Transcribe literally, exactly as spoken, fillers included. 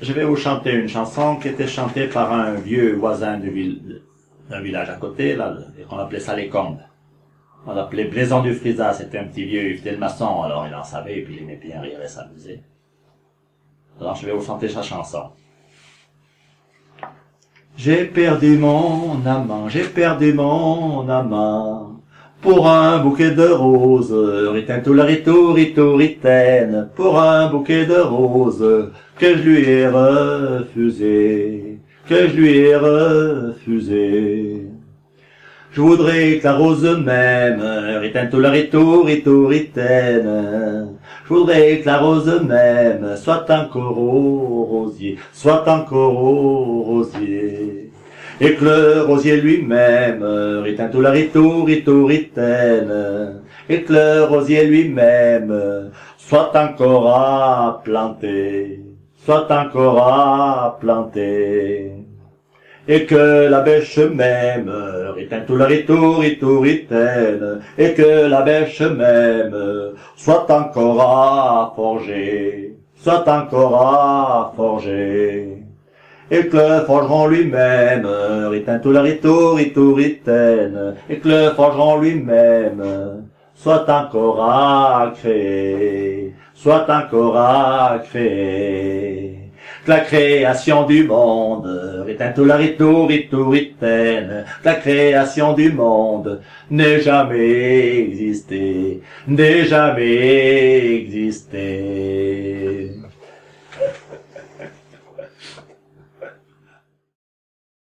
Je vais vous chanter une chanson qui était chantée par un vieux voisin du vil- d'un village à côté, là, et qu'on appelait ça les Combes. On l'appelait Blaison du Frisat, c'était un petit vieux, il faisait le maçon, alors il en savait, et puis il aimait bien rire et s'amuser. Alors je vais vous chanter sa chanson. J'ai perdu mon amant, j'ai perdu mon amant, pour un bouquet de roses, ritin-tout-la-ritou, ritou-ritaine, pour un bouquet de roses, que je lui ai refusé, que je lui ai refusé. Je voudrais que la rose m'aime, ritin-tout-la-ritou, ritou-ritaine. Je voudrais que la rose m'aime, soit encore au rosier, soit encore au rosier. Et que le rosier lui-même, ritin-tout-la-ritou, ritou-ritaine. Et que le rosier lui-même, soit encore à planter, soit encore à planter. Et que la bêche m'aime, ritin-tout-la-ritou, ritou-ritaine, et que la bêche m'aime, soit encore à forger, soit encore à forger. Et que le forgeron lui-même, ritin-tout-la-ritou, ritou-ritaine, et que le forgeron lui-même, soit encore à créer, soit encore à créer. Que la création du monde, ritin-tout-la-ritou, ritou-ritaine, que la création du monde n'ait jamais existé, n'ait jamais existé.